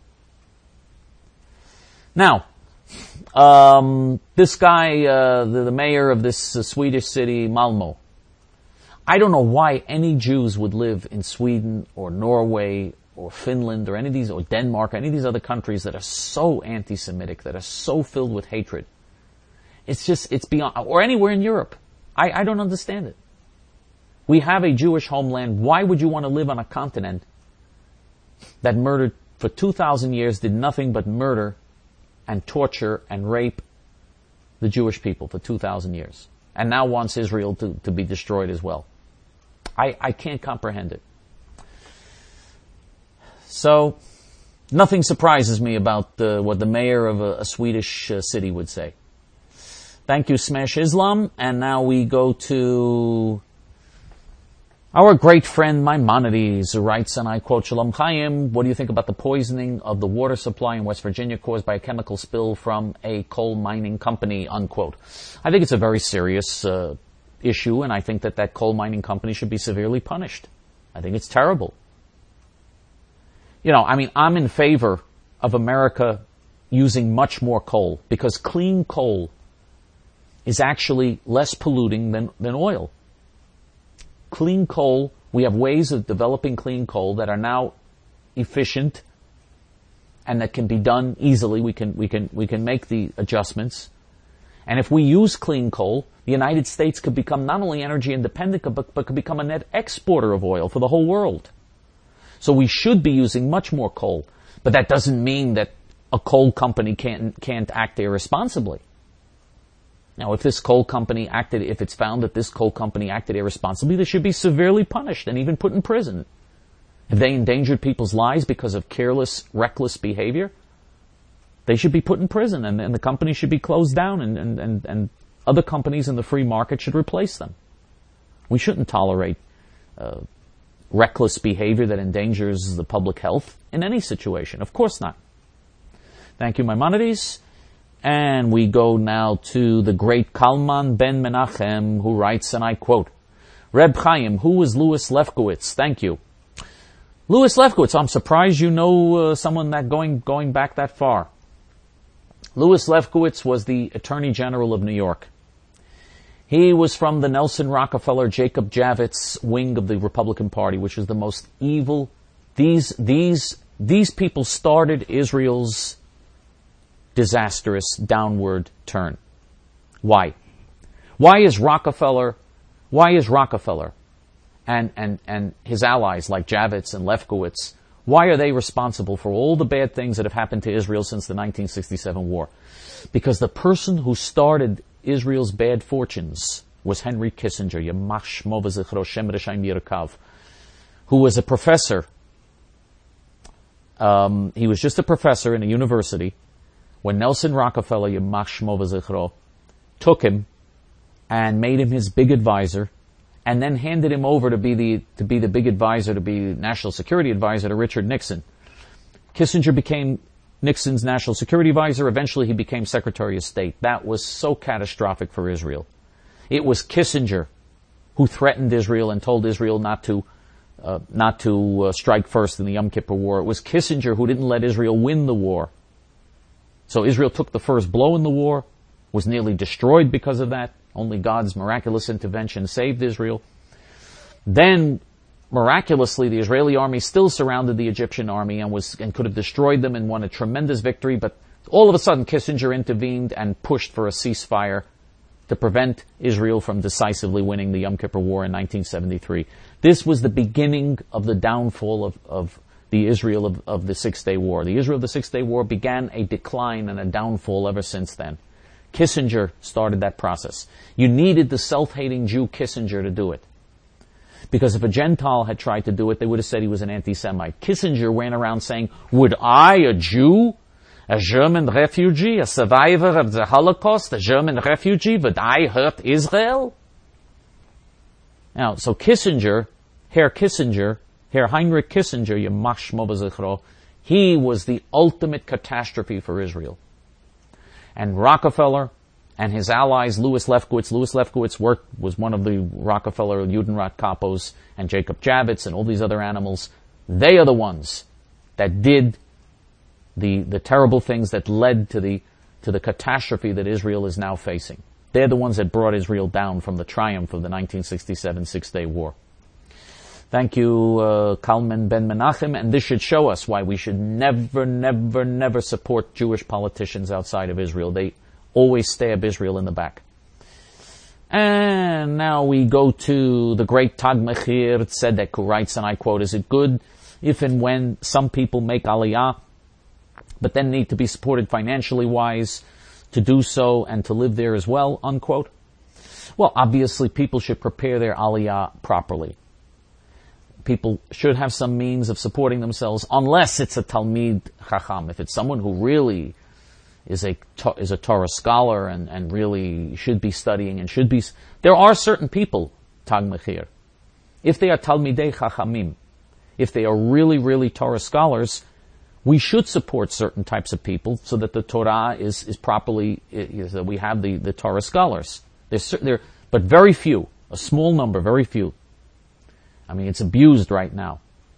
Now, um, this guy, uh, the, the mayor of this uh, Swedish city, Malmo, I don't know why any Jews would live in Sweden or Norway or Finland or any of these, or Denmark, or any of these other countries that are so anti-Semitic, that are so filled with hatred. It's just, it's beyond, or anywhere in Europe. I, I don't understand it. We have a Jewish homeland. Why would you want to live on a continent that murdered for two thousand years, did nothing but murder and torture and rape the Jewish people for two thousand years. And now wants Israel to, to be destroyed as well. I, I can't comprehend it. So, nothing surprises me about uh, what the mayor of a, a Swedish uh, city would say. Thank you, Smash Islam. And now we go to our great friend Maimonides, who writes, and I quote, Shalom Chaim, what do you think about the poisoning of the water supply in West Virginia caused by a chemical spill from a coal mining company, unquote. I think it's a very serious uh, issue, and I think that that coal mining company should be severely punished. I think it's terrible. You know, I mean, I'm in favor of America using much more coal, because clean coal is actually less polluting than, than oil. Clean coal, we have ways of developing clean coal that are now efficient and that can be done easily. We can, we can, we can make the adjustments. And if we use clean coal, the United States could become not only energy independent, but, but could become a net exporter of oil for the whole world. So we should be using much more coal. But that doesn't mean that a coal company can't, can't act irresponsibly. Now, if this coal company acted, if it's found that this coal company acted irresponsibly, they should be severely punished and even put in prison. If they endangered people's lives because of careless, reckless behavior, they should be put in prison, and, and the company should be closed down, and, and, and, and other companies in the free market should replace them. We shouldn't tolerate uh, reckless behavior that endangers the public health in any situation. Of course not. Thank you, Maimonides. And we go now to the great Kalman ben Menachem, who writes, and I quote, Reb Chaim, who was Louis Lefkowitz? Thank you. Louis Lefkowitz, I'm surprised you know uh, someone that going going back that far. Louis Lefkowitz was the Attorney General of New York. He was from the Nelson Rockefeller Jacob Javits wing of the Republican Party, which is the most evil. These these these people started Israel's disastrous downward turn. Why? Why is Rockefeller, why is Rockefeller and, and, and his allies like Javits and Lefkowitz, why are they responsible for all the bad things that have happened to Israel since the nineteen sixty-seven war? Because the person who started Israel's bad fortunes was Henry Kissinger, Yamach Shmo v'Zichro Shem R'Shaim Yirkav, who was a professor. Um, he was just a professor in a university when Nelson Rockefeller, Yamach Shmo v'Zichro, took him and made him his big advisor, and then handed him over to be the to be the big advisor, to be national security advisor to Richard Nixon. Kissinger became Nixon's national security advisor. Eventually, he became Secretary of State. That was so catastrophic for Israel. It was Kissinger who threatened Israel and told Israel not to uh, not to uh, strike first in the Yom Kippur War. It was Kissinger who didn't let Israel win the war. So Israel took the first blow in the war, was nearly destroyed because of that. Only God's miraculous intervention saved Israel. Then, miraculously, the Israeli army still surrounded the Egyptian army and was and could have destroyed them and won a tremendous victory. But all of a sudden, Kissinger intervened and pushed for a ceasefire to prevent Israel from decisively winning the Yom Kippur War in nineteen seventy-three. This was the beginning of the downfall of, of the Israel of, of the Six-Day War. The Israel of the Six-Day War began a decline and a downfall ever since then. Kissinger started that process. You needed the self-hating Jew Kissinger to do it. Because if a Gentile had tried to do it, they would have said he was an anti-Semite. Kissinger ran around saying, would I, a Jew, a German refugee, a survivor of the Holocaust, a German refugee, would I hurt Israel? Now, so Kissinger, Herr Kissinger, Herr Heinrich Kissinger, Yamach Shmo v'Zichro, he was the ultimate catastrophe for Israel. And Rockefeller and his allies, Louis Lefkowitz, Louis Lefkowitz worked, was one of the Rockefeller Judenrat capos, and Jacob Javits and all these other animals. They are the ones that did the, the terrible things that led to the, to the catastrophe that Israel is now facing. They're the ones that brought Israel down from the triumph of the nineteen sixty-seven Six-Day War. Thank you, uh, Kalman ben Menachem, and this should show us why we should never, never, never support Jewish politicians outside of Israel. They always stab Israel in the back. And now we go to the great Tag Mechir Tzedek, who writes, and I quote, is it good if and when some people make aliyah but then need to be supported financially wise to do so and to live there as well, unquote. Well, obviously people should prepare their aliyah properly. People should have some means of supporting themselves, unless it's a Talmid Chacham. If it's someone who really is a is a Torah scholar and, and really should be studying and should be... There are certain people, Tag Mechir, if they are Talmidei Chachamim, if they are really, really Torah scholars, we should support certain types of people so that the Torah is, is properly... Is that we have the, the Torah scholars. There's, there, but very few, a small number, very few. I mean, it's abused right now.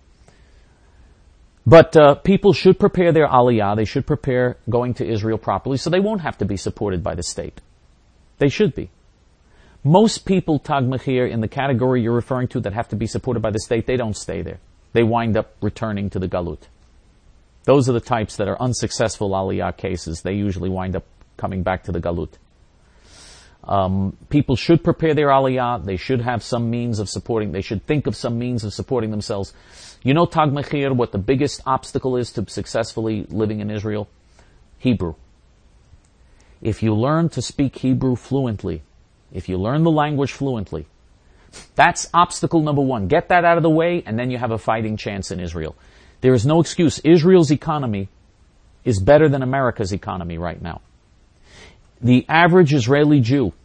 But uh, people should prepare their aliyah. They should prepare going to Israel properly so they won't have to be supported by the state. They should be. Most people, Tag Mechir, in the category you're referring to that have to be supported by the state, they don't stay there. They wind up returning to the Galut. Those are the types that are unsuccessful aliyah cases. They usually wind up coming back to the Galut. Um, people should prepare their aliyah. They should have some means of supporting. They should think of some means of supporting themselves. You know, Tag Mechir, what the biggest obstacle is to successfully living in Israel? Hebrew. If you learn to speak Hebrew fluently, if you learn the language fluently, that's obstacle number one. Get that out of the way, and then you have a fighting chance in Israel. There is no excuse. Israel's economy is better than America's economy right now. The average Israeli Jew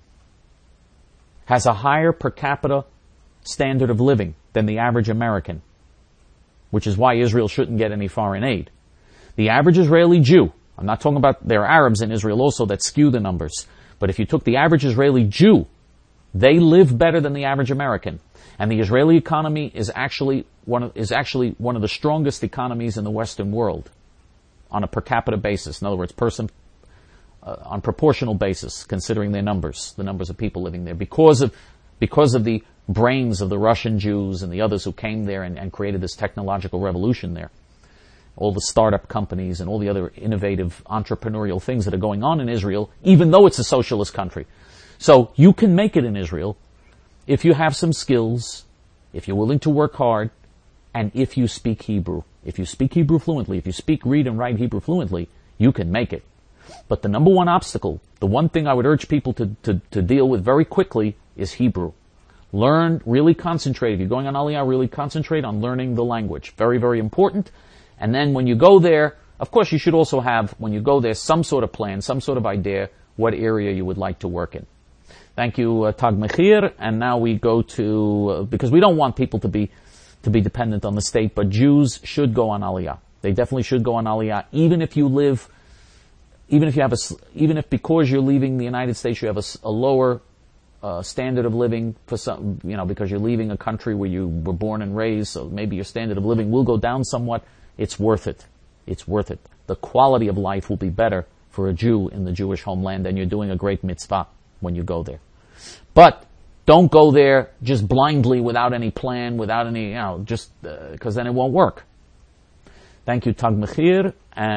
has a higher per capita standard of living than the average American, which is why Israel shouldn't get any foreign aid. The average Israeli Jew, I'm not talking about, there are Arabs in Israel also that skew the numbers, but if you took the average Israeli Jew, they live better than the average American. And the Israeli economy is actually one of, is actually one of the strongest economies in the Western world on a per capita basis. In other words, person Uh, on proportional basis, considering their numbers, the numbers of people living there, because of because of the brains of the Russian Jews and the others who came there and, and created this technological revolution there. All the startup companies and all the other innovative entrepreneurial things that are going on in Israel, even though it's a socialist country. So you can make it in Israel if you have some skills, if you're willing to work hard, and if you speak Hebrew. If you speak Hebrew fluently, if you speak, read, and write Hebrew fluently, you can make it. But the number one obstacle, the one thing I would urge people to, to, to deal with very quickly is Hebrew. Learn, really concentrate. If you're going on Aliyah, really concentrate on learning the language. Very, very important. And then when you go there, of course you should also have, when you go there, some sort of plan, some sort of idea what area you would like to work in. Thank you, uh, Tag Mechir. And now we go to, uh, because we don't want people to be, to be dependent on the state, but Jews should go on Aliyah. They definitely should go on Aliyah, even if you live Even if you have a, even if because you're leaving the United States, you have a, a lower uh, standard of living for some, you know, because you're leaving a country where you were born and raised, so maybe your standard of living will go down somewhat. It's worth it. It's worth it. The quality of life will be better for a Jew in the Jewish homeland, and you're doing a great mitzvah when you go there. But don't go there just blindly, without any plan, without any, you know, just because uh, then it won't work. Thank you, Tag Mechir.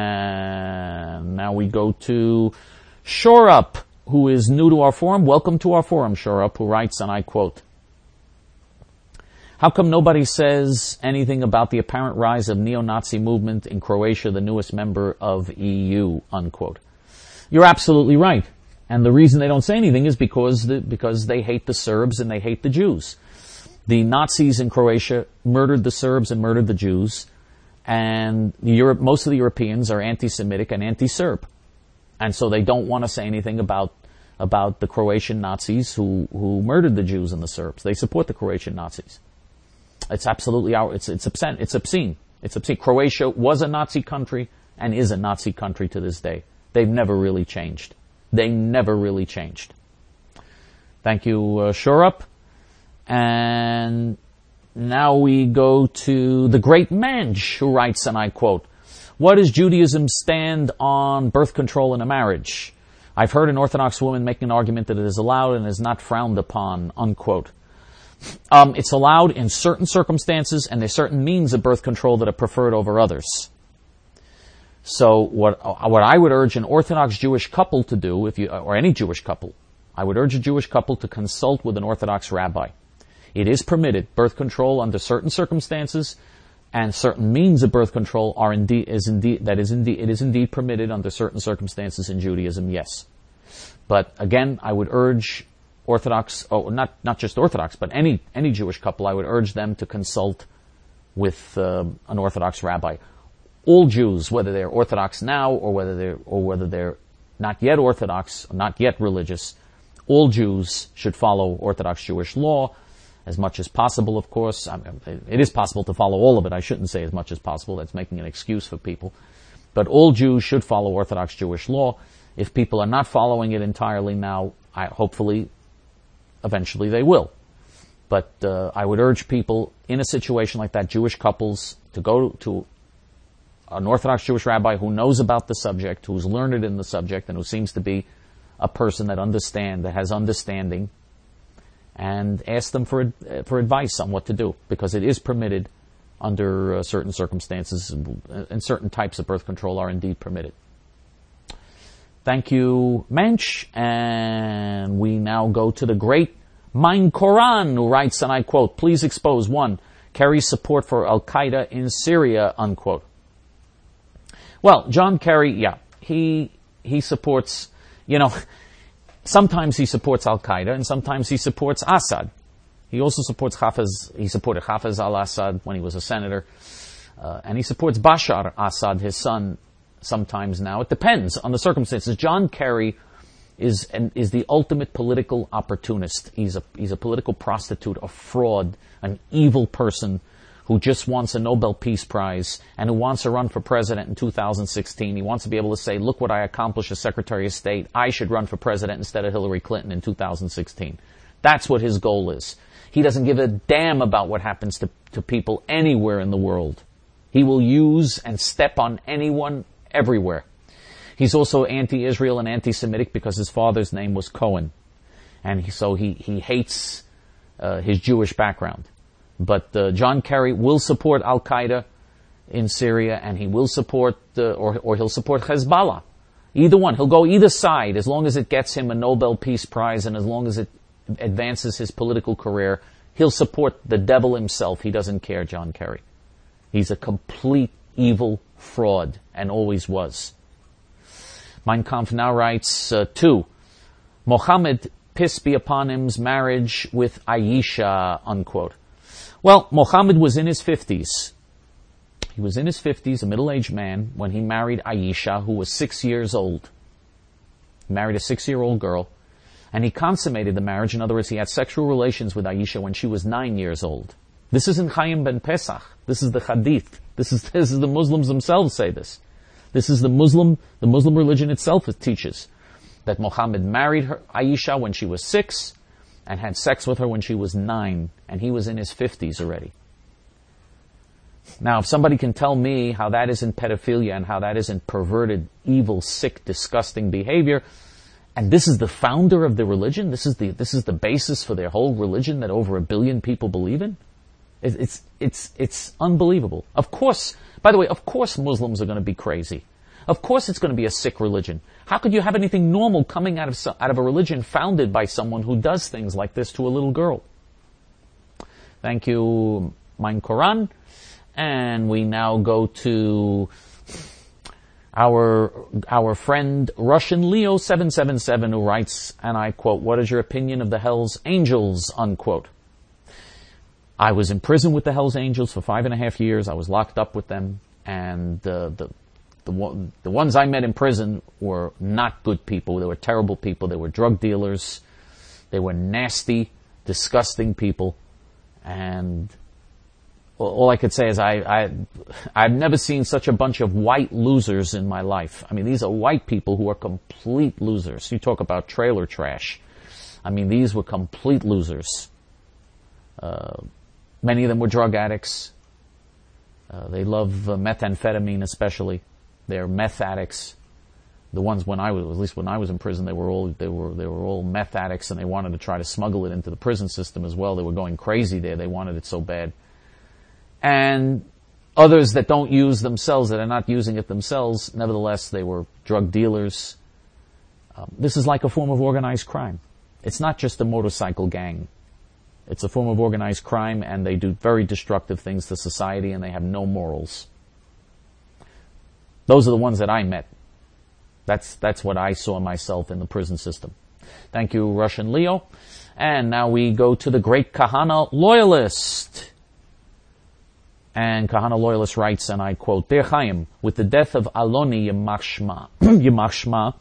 And now we go to Shorup, who is new to our forum. Welcome to our forum, Shorup, who writes, and I quote, "How come nobody says anything about the apparent rise of neo-Nazi movement in Croatia, the newest member of E U?" Unquote. You're absolutely right. And the reason they don't say anything is because the, because they hate the Serbs and they hate the Jews. The Nazis in Croatia murdered the Serbs and murdered the Jews. And Europe, most of the Europeans are anti-Semitic and anti-Serb, and so they don't want to say anything about about the Croatian Nazis who who murdered the Jews and the Serbs. They support the Croatian Nazis. It's absolutely our, it's it's obscene. It's obscene. It's obscene. Croatia was a Nazi country and is a Nazi country to this day. They've never really changed. They never really changed. Thank you, uh, Shorup. And now we go to the great Mensch, who writes, and I quote, "What is Judaism's stand on birth control in a marriage? I've heard an Orthodox woman making an argument that it is allowed and is not frowned upon," unquote. Um, it's allowed in certain circumstances, and there's certain means of birth control that are preferred over others. So what what I would urge an Orthodox Jewish couple to do, if you or any Jewish couple, I would urge a Jewish couple to consult with an Orthodox rabbi. It is permitted, birth control under certain circumstances, and certain means of birth control are indeed is indeed that is indeed it is indeed permitted under certain circumstances in Judaism. Yes, but again, I would urge Orthodox, oh, not not just Orthodox, but any any Jewish couple, I would urge them to consult with uh, an Orthodox rabbi. All Jews, whether they're Orthodox now or whether they're or whether they're not yet Orthodox, not yet religious, all Jews should follow Orthodox Jewish law as much as possible, of course. I mean, it is possible to follow all of it. I shouldn't say as much as possible. That's making an excuse for people. But all Jews should follow Orthodox Jewish law. If people are not following it entirely now, I, hopefully, eventually they will. But uh, I would urge people in a situation like that, Jewish couples, to go to an Orthodox Jewish rabbi who knows about the subject, who's learned in the subject, and who seems to be a person that understand, that has understanding, and ask them for for advice on what to do, because it is permitted under uh, certain circumstances, and certain types of birth control are indeed permitted. Thank you, Mensch, and we now go to the great Mein Koran, who writes, and I quote, "Please expose, one, Kerry's support for Al-Qaeda in Syria," unquote. Well, John Kerry, yeah, he he supports, you know, sometimes he supports Al-Qaeda and sometimes he supports Assad. He also supports Hafez, he supported Hafez al-Assad when he was a senator, uh, and he supports Bashar Assad, his son, sometimes now. It depends on the circumstances. John Kerry is an, is the ultimate political opportunist. He's a he's a political prostitute, a fraud, an evil person who just wants a Nobel Peace Prize and who wants to run for president in two thousand sixteen. He wants to be able to say, look what I accomplished as Secretary of State. I should run for president instead of Hillary Clinton in two thousand sixteen. That's what his goal is. He doesn't give a damn about what happens to, to people anywhere in the world. He will use and step on anyone everywhere. He's also anti-Israel and anti-Semitic because his father's name was Cohen. And he, so he, he hates uh, his Jewish background. But uh, John Kerry will support Al-Qaeda in Syria, and he will support, uh, or, or he'll support Hezbollah. Either one. He'll go either side as long as it gets him a Nobel Peace Prize and as long as it advances his political career. He'll support the devil himself. He doesn't care, John Kerry. He's a complete evil fraud and always was. Mein Kampf now writes, uh, two, Mohammed, peace be upon him's marriage with Aisha, unquote. Well, Mohammed was in his fifties. He was in his fifties, a middle-aged man, when he married Aisha, who was six years old. He married a six-year-old girl, and he consummated the marriage. In other words, he had sexual relations with Aisha when she was nine years old. This isn't Chaim ben Pesach. This is the Hadith. This is this is the Muslims themselves say this. This is the Muslim, the Muslim religion itself. It teaches that Muhammad married her, Aisha, when she was six, and had sex with her when she was nine, and he was in his fifties already. Now, if somebody can tell me how that isn't pedophilia and how that isn't perverted, evil, sick, disgusting behavior, and this is the founder of the religion, this is the this is the basis for their whole religion that over a billion people believe in, it, it's it's it's unbelievable. Of course, by the way, of course Muslims are going to be crazy. Of course it's going to be a sick religion. How could you have anything normal coming out of out of a religion founded by someone who does things like this to a little girl? Thank you, Mein Koran. And we now go to our our friend Russian Leo seven seven seven, who writes, and I quote, "What is your opinion of the Hell's Angels?" unquote. I was in prison with the Hell's Angels for five and a half years. I was locked up with them, and uh, the the one, the ones I met in prison were not good people. They were terrible people. They were drug dealers. They were nasty, disgusting people, and all I could say is I, I, I've never seen such a bunch of white losers in my life. I mean, these are white people who are complete losers. You talk about trailer trash. I mean, these were complete losers. Uh, many of them were drug addicts. Uh, they love uh, methamphetamine especially. They're meth addicts. The ones when I was, at least when I was in prison, they were all they were they were all meth addicts, and they wanted to try to smuggle it into the prison system as well. They were going crazy there. They wanted it so bad. And others that don't use themselves, that are not using it themselves, nevertheless, they were drug dealers. Um, this is like a form of organized crime. It's not just a motorcycle gang. It's a form of organized crime, and they do very destructive things to society, and they have no morals. Those are the ones that I met. That's that's what I saw myself in the prison system. Thank you, Russian Leo. And now we go to the great Kahana Loyalist. And Kahana Loyalist writes, and I quote, Dear Chaim, with the death of Aloni Yimach Shma, Yimach Shma,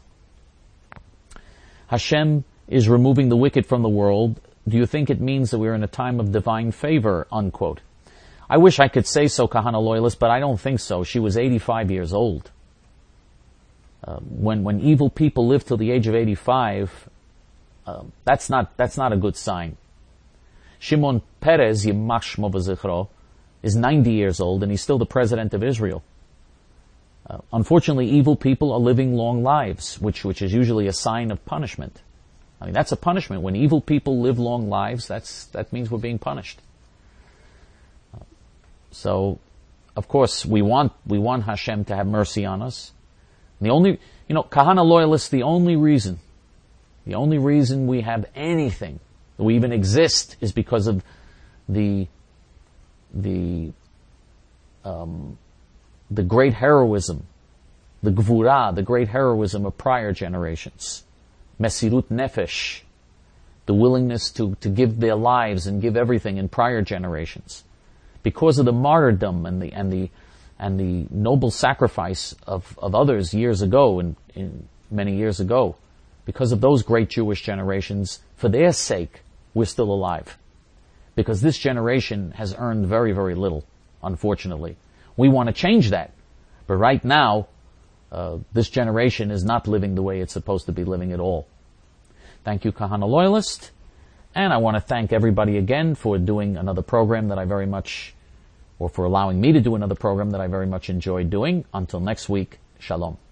Hashem is removing the wicked from the world. Do you think it means that we're in a time of divine favor? Unquote. I wish I could say so, Kahana Loyalist, but I don't think so. She was eighty-five years old. Uh, when when evil people live till the age of eighty-five, uh, that's not that's not a good sign. Shimon Peres, Yimach Shmo v'zichro, is ninety years old, and he's still the president of Israel. Uh, unfortunately, evil people are living long lives, which which is usually a sign of punishment. I mean, that's a punishment. When evil people live long lives, that's that means we're being punished. Uh, so, of course, we want we want Hashem to have mercy on us. And the only, you know, Kahana Loyalists, the only reason, the only reason we have anything, that we even exist, is because of the the um, the great heroism, the gvura, the great heroism of prior generations. Mesirut nefesh, the willingness to, to give their lives and give everything in prior generations. Because of the martyrdom and the and the and the noble sacrifice of, of others years ago and in many years ago, because of those great Jewish generations, for their sake, we're still alive. Because this generation has earned very, very little, unfortunately. We want to change that. But right now, uh, this generation is not living the way it's supposed to be living at all. Thank you, Kahana Loyalist. And I want to thank everybody again for doing another program that I very much, or for allowing me to do another program that I very much enjoyed doing. Until next week, Shalom.